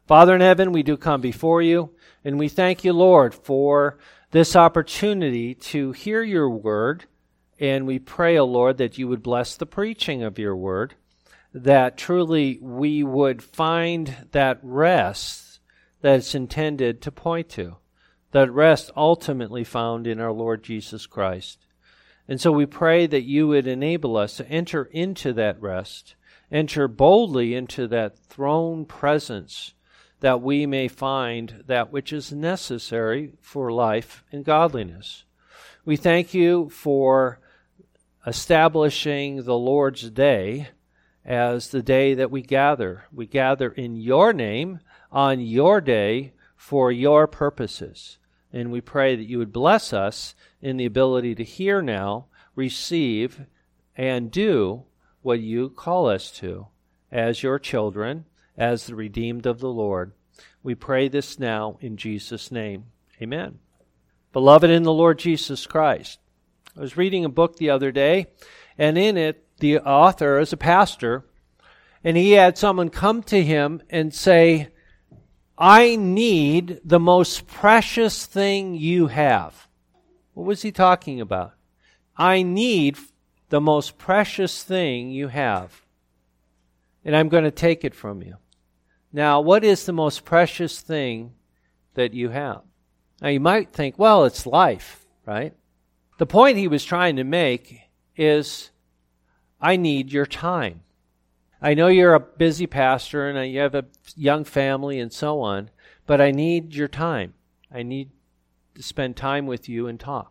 Father in heaven, we do come before you, and we thank you, Lord, for this opportunity to hear your word, and we pray, O Lord, that you would bless the preaching of your word, that truly we would find that rest that it's intended to point to, that rest ultimately found in our Lord Jesus Christ. And so we pray that you would enable us to enter into that rest, enter boldly into that throne presence, that we may find that which is necessary for life and godliness. We thank you for establishing the Lord's Day as the day that we gather. We gather in your name, on your day, for your purposes. And we pray that you would bless us in the ability to hear now, receive, and do what you call us to as your children, as the redeemed of the Lord. We pray this now in Jesus' name. Amen. Beloved in the Lord Jesus Christ, I was reading a book the other day, and in it, the author is a pastor, and he had someone come to him and say, I need the most precious thing you have. What was he talking about? I need the most precious thing you have, and I'm going to take it from you. Now, what is the most precious thing that you have? Now, you might think, well, it's life, right? The point he was trying to make is, I need your time. I know you're a busy pastor and you have a young family and so on, but I need your time. I need to spend time with you and talk.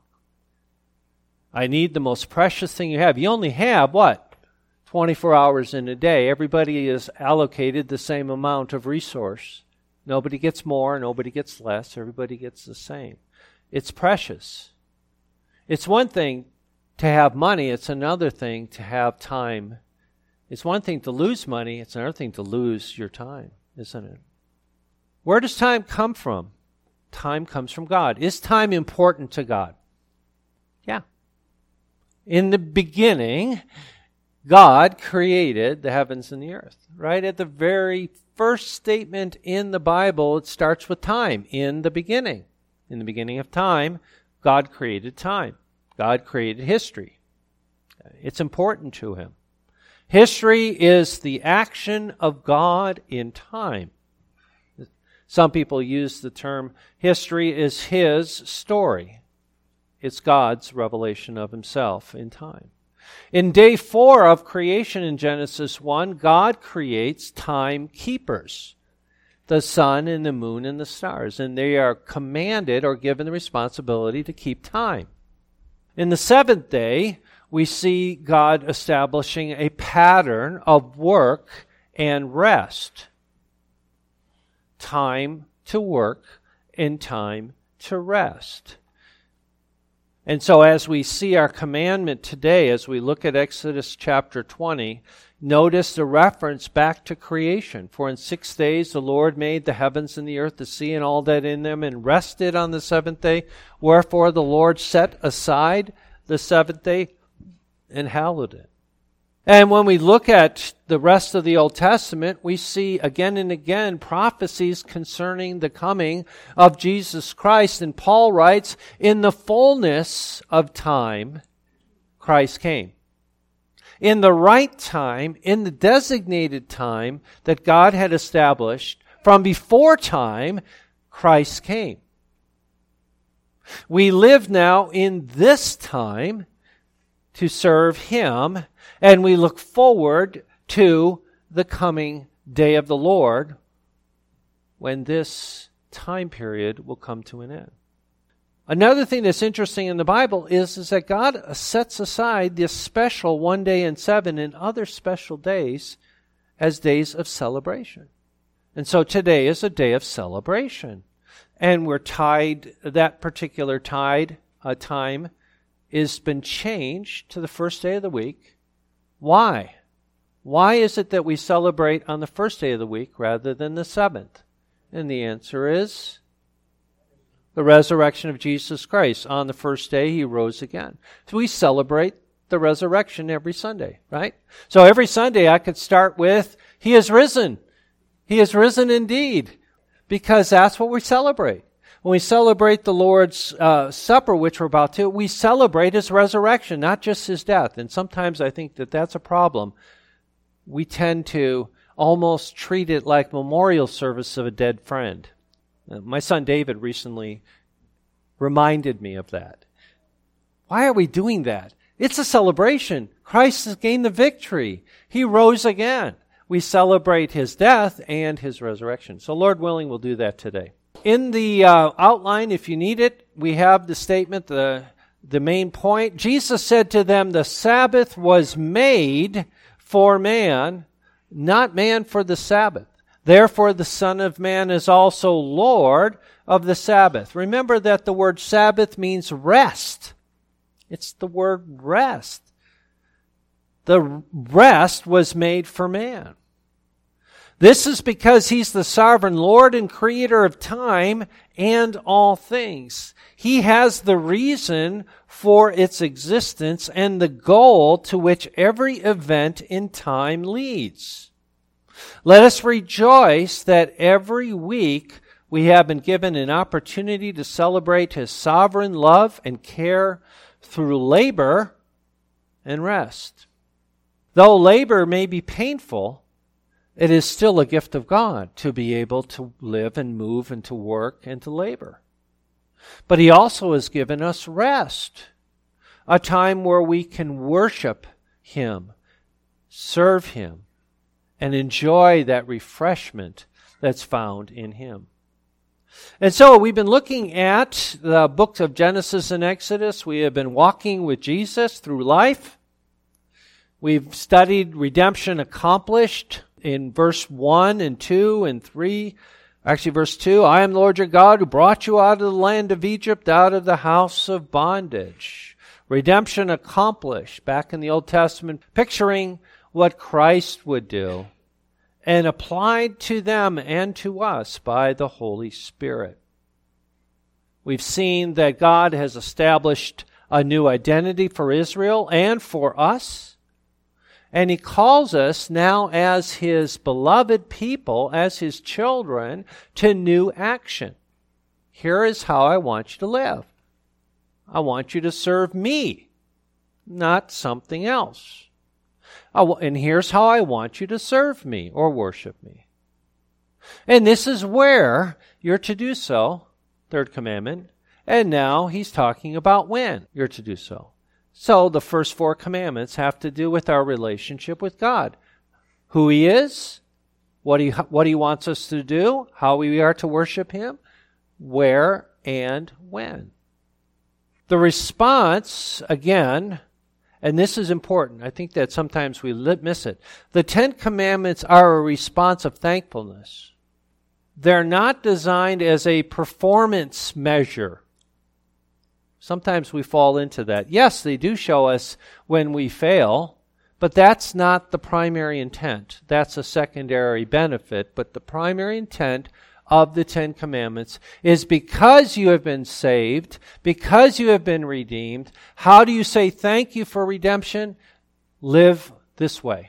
I need the most precious thing you have. You only have, what? 24 hours in a day. Everybody is allocated the same amount of resource. Nobody gets more, nobody gets less. Everybody gets the same. It's precious. It's one thing to have money. It's another thing to have time. It's one thing to lose money. It's another thing to lose your time, isn't it? Where does time come from? Time comes from God. Is time important to God? Yeah. In the beginning, God created the heavens and the earth. Right at the very first statement in the Bible, it starts with time. In the beginning. In the beginning of time, God created time. God created history. It's important to him. History is the action of God in time. Some people use the term history is his story. It's God's revelation of himself in time. In day 4 of creation in Genesis 1, God creates timekeepers, the sun and the moon and the stars, and they are commanded or given the responsibility to keep time. In the 7th day, we see God establishing a pattern of work and rest. Time to work and time to rest. And so as we see our commandment today, as we look at Exodus chapter 20, notice the reference back to creation. For in 6 days the Lord made the heavens and the earth, the sea, and all that in them, and rested on the 7th day. Wherefore the Lord set aside the 7th day and hallowed it. And when we look at the rest of the Old Testament, we see again and again prophecies concerning the coming of Jesus Christ. And Paul writes, in the fullness of time, Christ came. In the right time, in the designated time that God had established, from before time, Christ came. We live now in this time to serve him, and we look forward to the coming day of the Lord when this time period will come to an end. Another thing that's interesting in the Bible is that God sets aside this special 1 day in 7 and other special days as days of celebration. And so today is a day of celebration. And we're tied, that particular time has been changed to the first day of the week. Why? Why is it that we celebrate on the first day of the week rather than the 7th? And the answer is the resurrection of Jesus Christ. On the first day, he rose again. So we celebrate the resurrection every Sunday, right? So every Sunday I could start with, he is risen. He is risen indeed. because that's what we celebrate. When we celebrate the Lord's Supper, which we're about to, we celebrate His resurrection, not just His death. And sometimes I think that that's a problem. We tend to almost treat it like memorial service of a dead friend. My son David recently reminded me of that. Why are we doing that? It's a celebration. Christ has gained the victory. He rose again. We celebrate His death and His resurrection. So Lord willing, we'll do that today. In the outline, if you need it, we have the statement, the main point. Jesus said to them, the Sabbath was made for man, not man for the Sabbath. Therefore, the Son of Man is also Lord of the Sabbath. Remember that the word Sabbath means rest. It's the word rest. The rest was made for man. This is because He's the sovereign Lord and creator of time and all things. He has the reason for its existence and the goal to which every event in time leads. Let us rejoice that every week we have been given an opportunity to celebrate His sovereign love and care through labor and rest. Though labor may be painful, it is still a gift of God to be able to live and move and to work and to labor. But He also has given us rest, a time where we can worship Him, serve Him, and enjoy that refreshment that's found in Him. And so we've been looking at the books of Genesis and Exodus. We have been walking with Jesus through life. We've studied redemption accomplished in verse 1 and 2 and 3. Actually, verse 2, I am the Lord your God who brought you out of the land of Egypt, out of the house of bondage. Redemption accomplished back in the Old Testament, picturing what Christ would do and applied to them and to us by the Holy Spirit. We've seen that God has established a new identity for Israel and for us. And He calls us now as His beloved people, as His children, to new action. Here is how I want you to live. I want you to serve Me, not something else. And here's how I want you to serve Me or worship Me. And this is where you're to do so, third commandment. And now He's talking about when you're to do so. So the first 4 commandments have to do with our relationship with God. Who He is, what He wants us to do, how we are to worship Him, where and when. The response, again, and this is important. I think that sometimes we miss it. The 10 commandments are a response of thankfulness. They're not designed as a performance measure. Sometimes we fall into that. Yes, they do show us when we fail, but that's not the primary intent. That's a secondary benefit. But the primary intent of the 10 commandments is because you have been saved, because you have been redeemed. How do you say thank you for redemption? Live this way.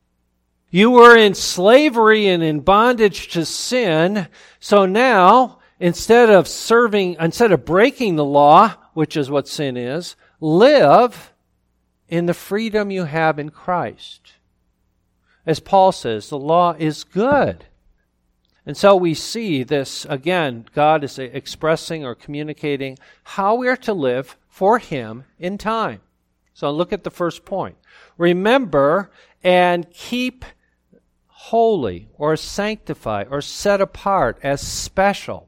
You were in slavery and in bondage to sin, so now instead of breaking the law, which is what sin is, live in the freedom you have in Christ. As Paul says, the law is good. And so we see this, again, God is expressing or communicating how we are to live for Him in time. So look at the first point. Remember and keep holy or sanctify or set apart as special.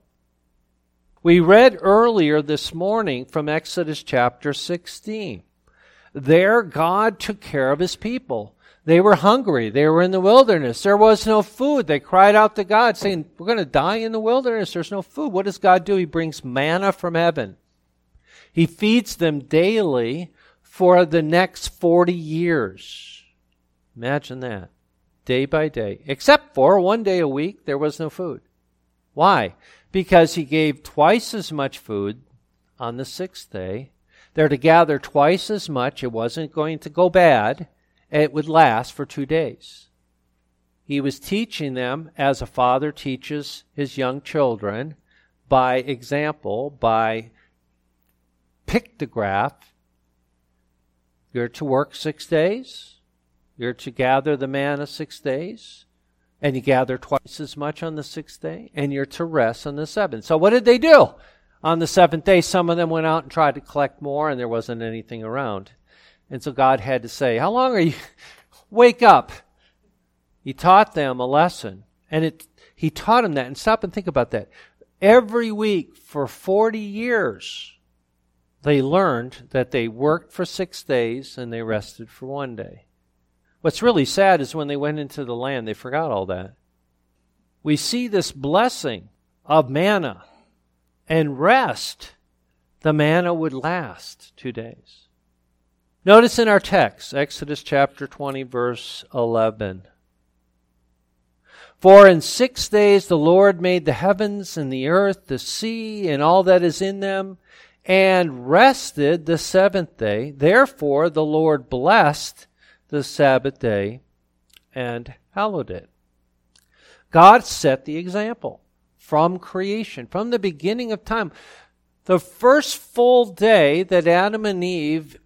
We read earlier this morning from Exodus chapter 16. There, God took care of His people. They were hungry. They were in the wilderness. There was no food. They cried out to God saying, we're going to die in the wilderness. There's no food. What does God do? He brings manna from heaven. He feeds them daily for the next 40 years. Imagine that. Day by day. Except for 1 day a week, there was no food. Why? Because He gave twice as much food on the 6th day. They're to gather twice as much. It wasn't going to go bad. It would last for 2 days. He was teaching them as a father teaches his young children by example, by pictograph. You're to work 6 days. You're to gather the manna 6 days. And you gather twice as much on the 6th day. And you're to rest on the 7th. So what did they do? On the 7th day, some of them went out and tried to collect more, and there wasn't anything around. And so God had to say, how long are you? Wake up. He taught them a lesson. And he taught them that. And stop and think about that. Every week for 40 years, they learned that they worked for 6 days and they rested for 1 day. What's really sad is when they went into the land, they forgot all that. We see this blessing of manna and rest. The manna would last 2 days. Notice in our text, Exodus chapter 20, verse 11. For in 6 days the Lord made the heavens and the earth, the sea, and all that is in them, and rested the 7th day. Therefore the Lord blessed the Sabbath day and hallowed it. God set the example from creation, from the beginning of time. The first full day that Adam and Eve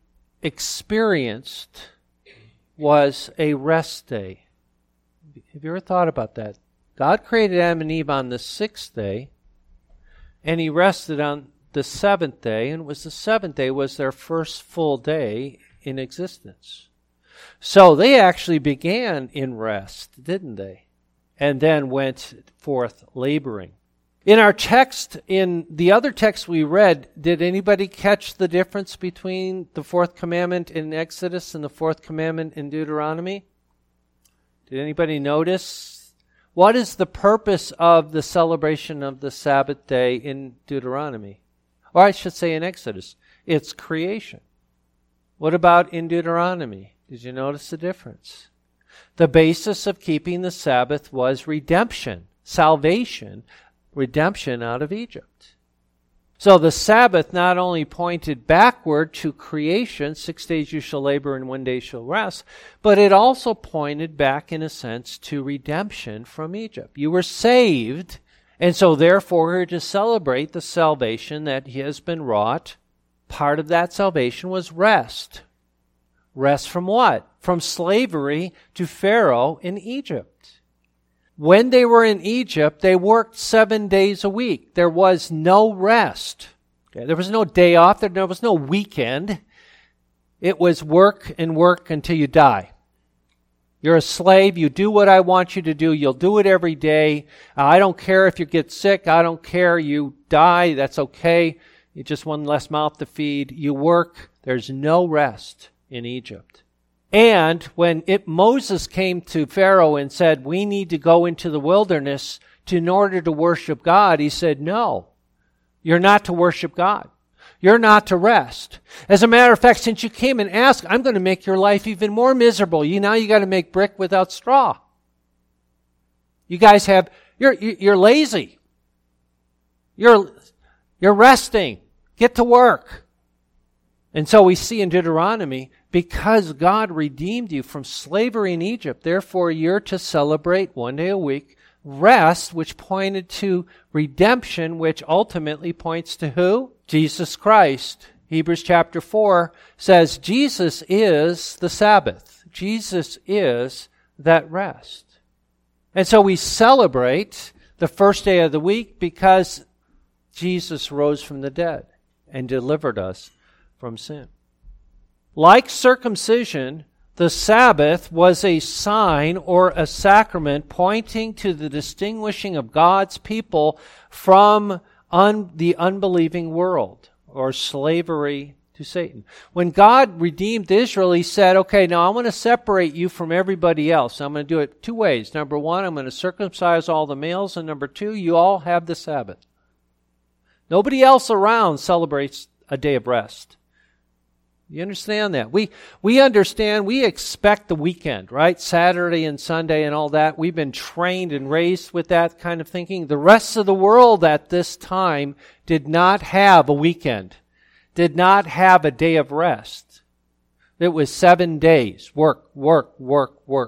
experienced was a rest day. Have you ever thought about that? God created Adam and Eve on the 6th day, and he rested on the 7th day, and it was the 7th day was their first full day in existence. So they actually began in rest, didn't they? And then went forth laboring. In our text, in the other text we read, did anybody catch the difference between the fourth commandment in Exodus and the fourth commandment in Deuteronomy? Did anybody notice? What is the purpose of the celebration of the Sabbath day in Deuteronomy? Or I should say in Exodus. It's creation. What about in Deuteronomy? Did you notice the difference? The basis of keeping the Sabbath was redemption, salvation, redemption out of Egypt. So the Sabbath not only pointed backward to creation, 6 days you shall labor and 1 day you shall rest, but it also pointed back in a sense to redemption from Egypt. You were saved, and so therefore we're to celebrate the salvation that has been wrought. Part of that salvation was rest. Rest from what? From slavery to Pharaoh in Egypt. When they were in Egypt, they worked 7 days a week. There was no rest. Okay? There was no day off. There was no weekend. It was work and work until you die. You're a slave. You do what I want you to do. You'll do it every day. I don't care if you get sick. I don't care. You die. That's okay. You just one less mouth to feed. You work. There's no rest in Egypt. And when Moses came to Pharaoh and said, we need to go into the wilderness in order to worship God, he said, no, you're not to worship God. You're not to rest. As a matter of fact, since you came and asked, I'm going to make your life even more miserable. Now you got to make brick without straw. You guys you're lazy. You're resting. Get to work. And so we see in Deuteronomy, because God redeemed you from slavery in Egypt, therefore you're to celebrate 1 day a week, rest, which pointed to redemption, which ultimately points to who? Jesus Christ. Hebrews chapter 4 says Jesus is the Sabbath. Jesus is that rest. And so we celebrate the first day of the week because Jesus rose from the dead and delivered us from sin. Like circumcision, the Sabbath was a sign or a sacrament pointing to the distinguishing of God's people from the unbelieving world or slavery to Satan. When God redeemed Israel, he said, okay, now I want to separate you from everybody else. I'm going to do it 2 ways. Number 1, I'm going to circumcise all the males. And number 2, you all have the Sabbath. Nobody else around celebrates a day of rest. You understand that? We understand, we expect the weekend, right? Saturday and Sunday and all that. We've been trained and raised with that kind of thinking. The rest of the world at this time did not have a weekend, did not have a day of rest. It was 7 days. Work, work, work, work.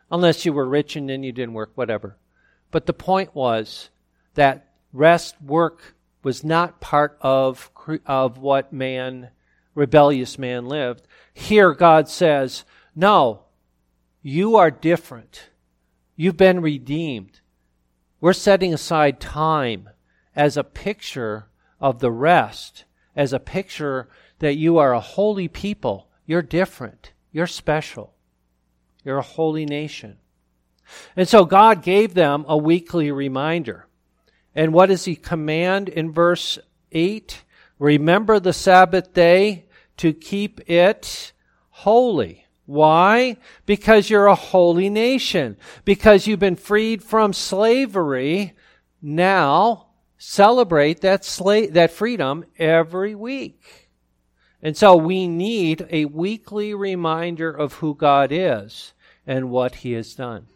unless you were rich and then you didn't work, whatever. But the point was that work was not part of what rebellious man lived. Here God says, no, you are different. You've been redeemed. We're setting aside time as a picture of the rest, as a picture that you are a holy people. You're different. You're special. You're a holy nation. And so God gave them a weekly reminder. And what does He command in verse 8? Remember the Sabbath day to keep it holy. Why? Because you're a holy nation. Because you've been freed from slavery. Now, celebrate that freedom every week. And so we need a weekly reminder of who God is and what He has done.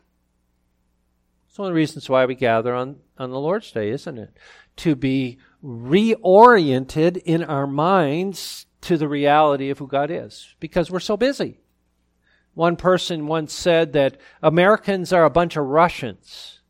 It's one of the reasons why we gather on the Lord's Day, isn't it? To be reoriented in our minds to the reality of who God is, because we're so busy. One person once said that Americans are a bunch of Russians.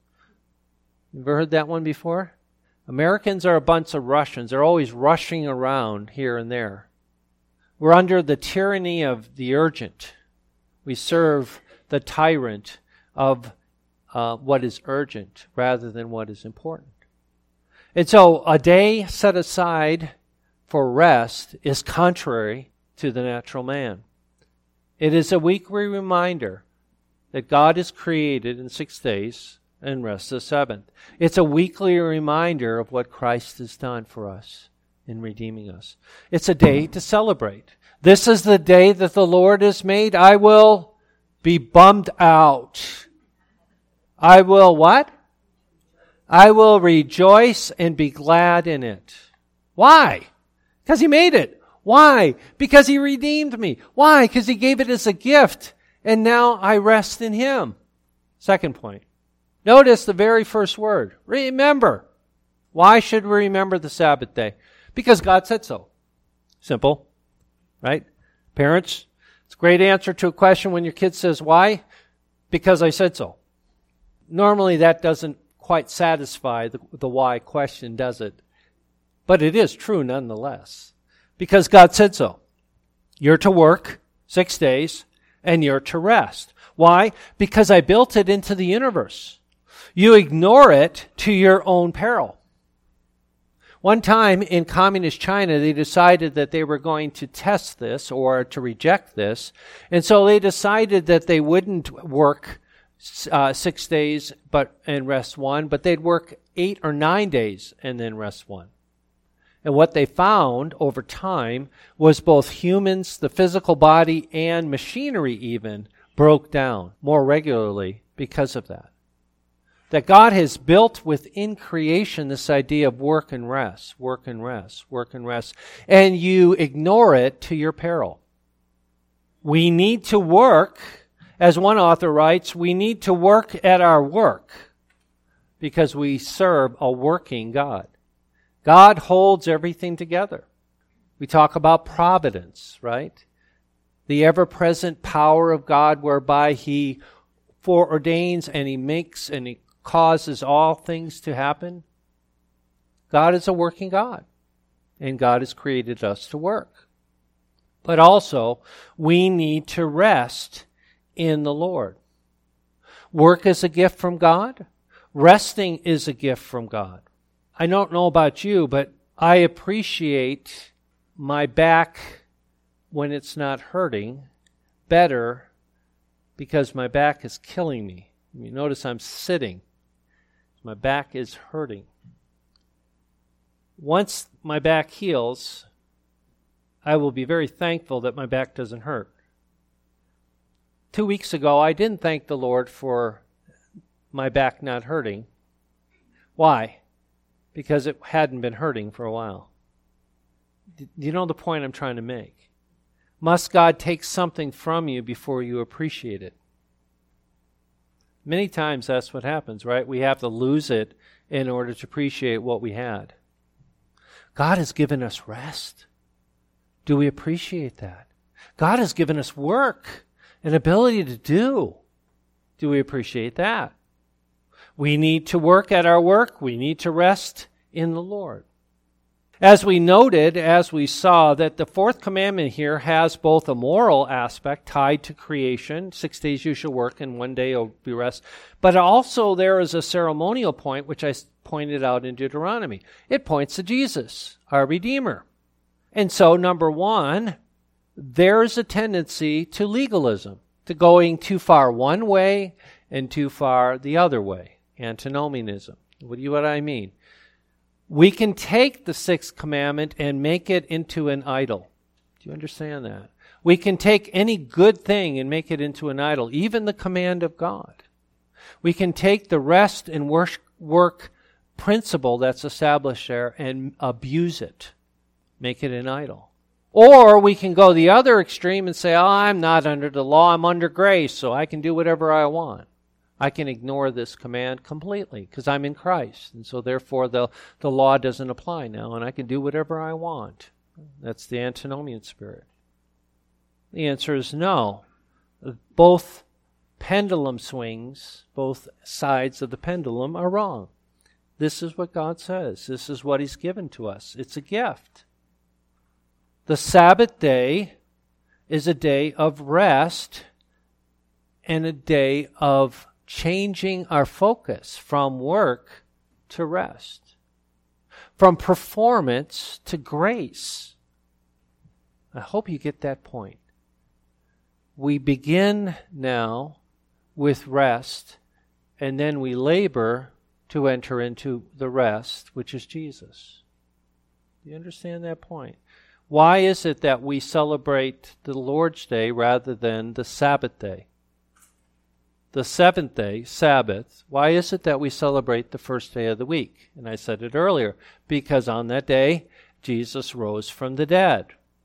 You ever heard that one before? Americans are a bunch of Russians. They're always rushing around here and there. We're under the tyranny of the urgent. We serve the tyrant of what is urgent rather than what is important. And so a day set aside for rest is contrary to the natural man. It is a weekly reminder that God is created in 6 days and rests the seventh. It's a weekly reminder of what Christ has done for us in redeeming us. It's a day to celebrate. This is the day that the Lord has made. I will be bummed out. I will what? I will rejoice and be glad in it. Why? Because He made it. Why? Because He redeemed me. Why? Because He gave it as a gift. And now I rest in Him. Second point. Notice the very first word. Remember. Why should we remember the Sabbath day? Because God said so. Simple. Right? Parents, it's a great answer to a question when your kid says, why? Because I said so. Normally that doesn't quite satisfy the why question, does it? But it is true nonetheless. Because God said so. You're to work 6 days and you're to rest. Why? Because I built it into the universe. You ignore it to your own peril. One time in communist China, they decided that they were going to test this or to reject this. And so they decided that they wouldn't work 6 days and rest 1, but they'd work 8 or 9 days and then rest 1. And what they found over time was both humans, the physical body, and machinery even broke down more regularly because of that. That God has built within creation this idea of work and rest, work and rest, work and rest, and you ignore it to your peril. We need to work, as one author writes, we need to work at our work because we serve a working God. God holds everything together. We talk about providence, right? The ever-present power of God whereby He foreordains and He makes and He causes all things to happen. God is a working God, and God has created us to work. But also, we need to rest in the Lord. Work is a gift from God. Resting is a gift from God. I don't know about you, but I appreciate my back when it's not hurting better because my back is killing me. You notice I'm sitting. My back is hurting. Once my back heals, I will be very thankful that my back doesn't hurt. 2 weeks ago, I didn't thank the Lord for my back not hurting. Why? Because it hadn't been hurting for a while. Do you know the point I'm trying to make? Must God take something from you before you appreciate it? Many times that's what happens, right? We have to lose it in order to appreciate what we had. God has given us rest. Do we appreciate that? God has given us work, an ability to do. Do we appreciate that? We need to work at our work. We need to rest in the Lord. As we noted, as we saw, that the fourth commandment here has both a moral aspect tied to creation, 6 days you shall work and 1 day you'll be rest, but also there is a ceremonial point, which I pointed out in Deuteronomy. It points to Jesus, our Redeemer. And so, number one, there's a tendency to legalism, to going too far one way and too far the other way, antinomianism. What do I mean? We can take the sixth commandment and make it into an idol. Do you understand that? We can take any good thing and make it into an idol, even the command of God. We can take the rest and work principle that's established there and abuse it, make it an idol. Or we can go the other extreme and say, I'm not under the law, I'm under grace, so I can do whatever I want. I can ignore this command completely because I'm in Christ. And so therefore the law doesn't apply now and I can do whatever I want. That's the antinomian spirit. The answer is no. Both pendulum swings, both sides of the pendulum are wrong. This is what God says. This is what He's given to us. It's a gift. The Sabbath day is a day of rest and a day of changing our focus from work to rest, from performance to grace. I hope you get that point. We begin now with rest, and then we labor to enter into the rest, which is Jesus. Do you understand that point? Why is it that we celebrate the Lord's Day rather than the Sabbath day? The seventh day, Sabbath, why is it that we celebrate the first day of the week? And I said it earlier, because on that day, Jesus rose from the dead.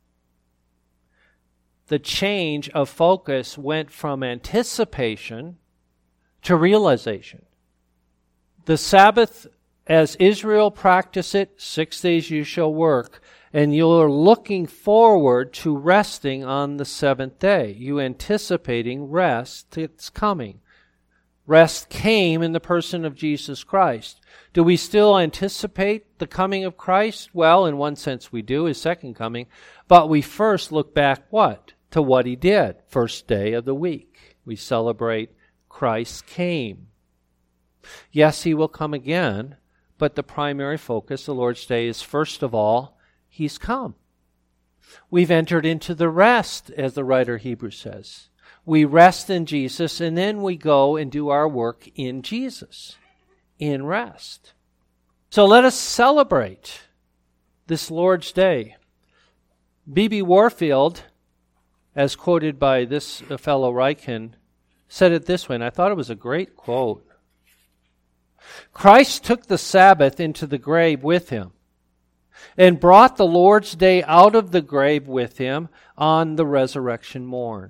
The change of focus went from anticipation to realization. The Sabbath, as Israel practiced it, 6 days you shall work, and you're looking forward to resting on the seventh day. You anticipating rest, it's coming. Rest came in the person of Jesus Christ. Do we still anticipate the coming of Christ? Well, in one sense we do, His second coming. But we first look back what? To what He did. First day of the week. We celebrate Christ came. Yes, He will come again, but the primary focus, the Lord's Day, is first of all, He's come. We've entered into the rest, as the writer of Hebrews says. We rest in Jesus, and then we go and do our work in Jesus, in rest. So let us celebrate this Lord's Day. B.B. Warfield, as quoted by this fellow Ryken, said it this way, and I thought it was a great quote. Christ took the Sabbath into the grave with Him, and brought the Lord's Day out of the grave with Him on the resurrection morn.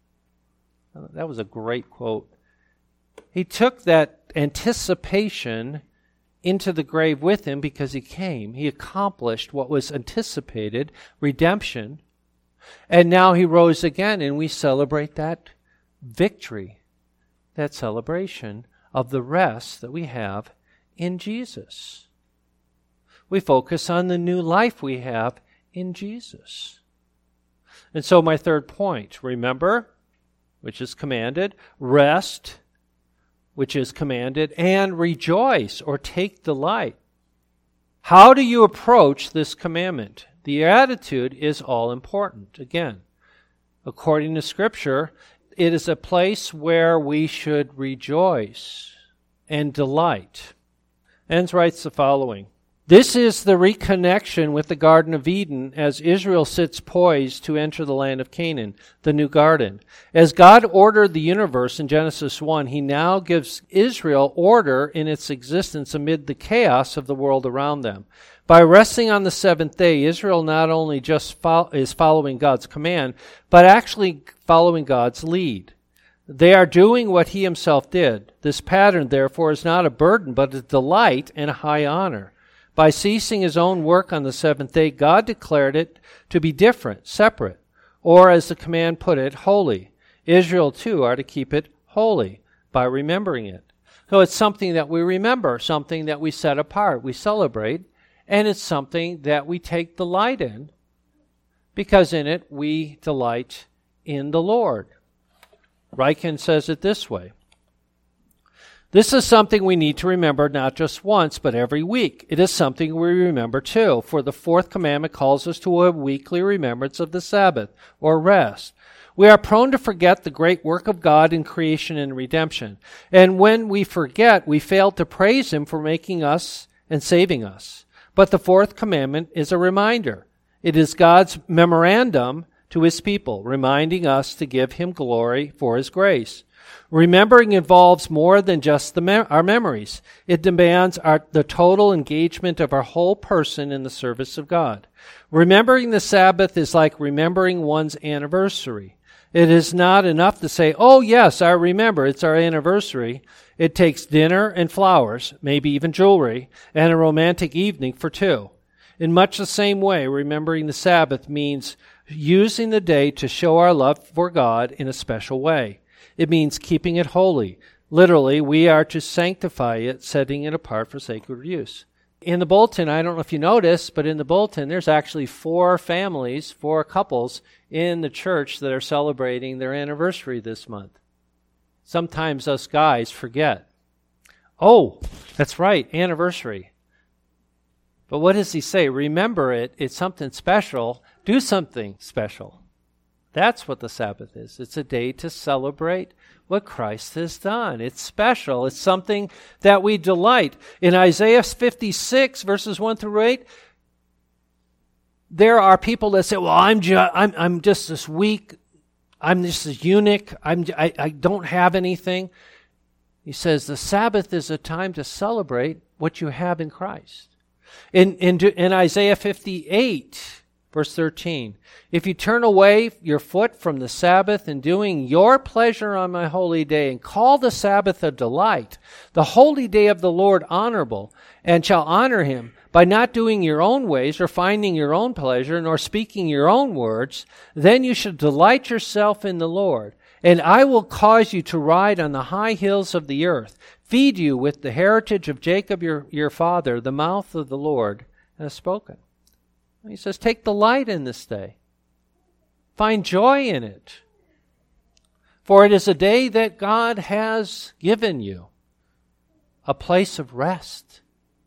That was a great quote. He took that anticipation into the grave with Him because He came. He accomplished what was anticipated, redemption. And now He rose again, and we celebrate that victory, that celebration of the rest that we have in Jesus. We focus on the new life we have in Jesus. And so my third point, remember, which is commanded, rest, which is commanded, and rejoice or take delight. How do you approach this commandment? The attitude is all important. Again, according to Scripture, it is a place where we should rejoice and delight. Enns writes the following. This is the reconnection with the Garden of Eden as Israel sits poised to enter the land of Canaan, the new garden. As God ordered the universe in Genesis 1, He now gives Israel order in its existence amid the chaos of the world around them. By resting on the seventh day, Israel not only just is following God's command, but actually following God's lead. They are doing what He Himself did. This pattern, therefore, is not a burden, but a delight and a high honor. By ceasing His own work on the seventh day, God declared it to be different, separate, or as the command put it, holy. Israel too are to keep it holy. by remembering it. So it's something that we remember, something that we set apart, we celebrate, and it's something that we take delight in, because in it we delight in the Lord. Ryken says it this way: this is something we need to remember not just once, but every week. It is something we remember too, for the fourth commandment calls us to a weekly remembrance of the Sabbath, or rest. We are prone to forget the great work of God in creation and redemption. And when we forget, we fail to praise Him for making us and saving us. But the fourth commandment is a reminder. It is God's memorandum to His people, reminding us to give Him glory for His grace. Remembering involves more than just our memories. It demands the total engagement of our whole person in the service of God. Remembering the Sabbath is like remembering one's anniversary. It is not enough to say, oh yes, I remember, it's our anniversary. It takes dinner and flowers, maybe even jewelry, and a romantic evening for two. In much the same way, remembering the Sabbath means using the day to show our love for God in a special way. It means keeping it holy. Literally, we are to sanctify it, setting it apart for sacred use. In the bulletin, I don't know if you noticed, but in the bulletin, there's actually 4 couples in the church that are celebrating their anniversary this month. Sometimes us guys forget. Oh, that's right, anniversary. But what does he say? Remember it. It's something special. Do something special. That's what the Sabbath is. It's a day to celebrate what Christ has done. It's special. It's something that we delight. In Isaiah 56, verses 1 through 8, there are people that say, well, I'm just this weak. I'm just this eunuch. I don't have anything. He says the Sabbath is a time to celebrate what you have in Christ. In Isaiah 58, verse 13, if you turn away your foot from the Sabbath in doing your pleasure on my holy day, and call the Sabbath a delight, the holy day of the Lord honorable, and shall honor him by not doing your own ways, or finding your own pleasure, nor speaking your own words, then you should delight yourself in the Lord. And I will cause you to ride on the high hills of the earth, feed you with the heritage of Jacob your father. The mouth of the Lord has spoken. He says, take delight in this day. Find joy in it. For it is a day that God has given you. A place of rest.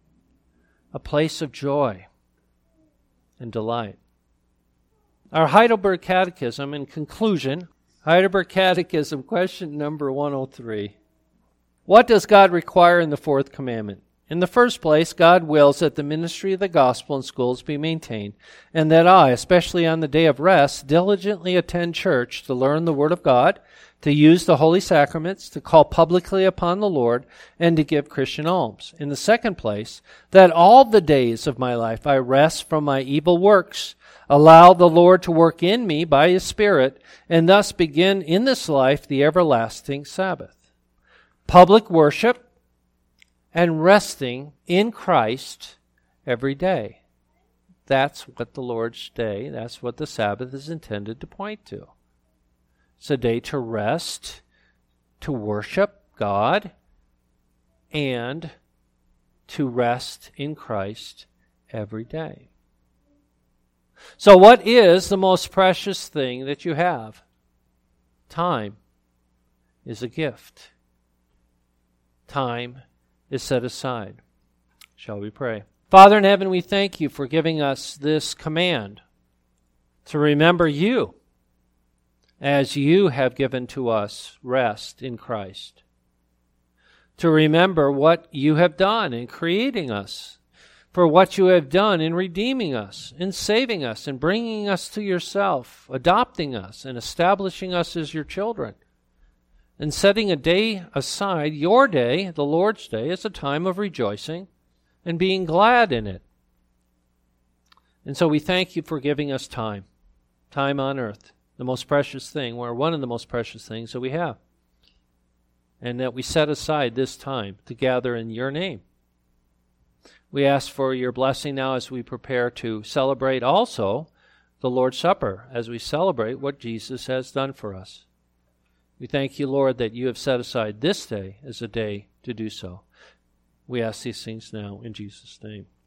A place of joy and delight. Our Heidelberg Catechism, in conclusion, Heidelberg Catechism, question number 103. What does God require in the fourth commandment? In the first place, God wills that the ministry of the gospel in schools be maintained, and that I, especially on the day of rest, diligently attend church to learn the Word of God, to use the holy sacraments, to call publicly upon the Lord, and to give Christian alms. In the second place, that all the days of my life I rest from my evil works, allow the Lord to work in me by His Spirit, and thus begin in this life the everlasting Sabbath. Public worship and resting in Christ every day. That's what the Lord's Day, that's what the Sabbath is intended to point to. It's a day to rest, to worship God, and to rest in Christ every day. So what is the most precious thing that you have? Time is a gift. Time is set aside. Shall we pray? Father in heaven, we thank you for giving us this command to remember you as you have given to us rest in Christ. To remember what you have done in creating us, for what you have done in redeeming us, in saving us, in bringing us to yourself, adopting us, and establishing us as your children. And setting a day aside, your day, the Lord's Day, as a time of rejoicing and being glad in it. And so we thank you for giving us time on earth, the most precious thing, or one of the most precious things that we have. And that we set aside this time to gather in your name. We ask for your blessing now as we prepare to celebrate also the Lord's Supper, as we celebrate what Jesus has done for us. We thank you, Lord, that you have set aside this day as a day to do so. We ask these things now in Jesus' name.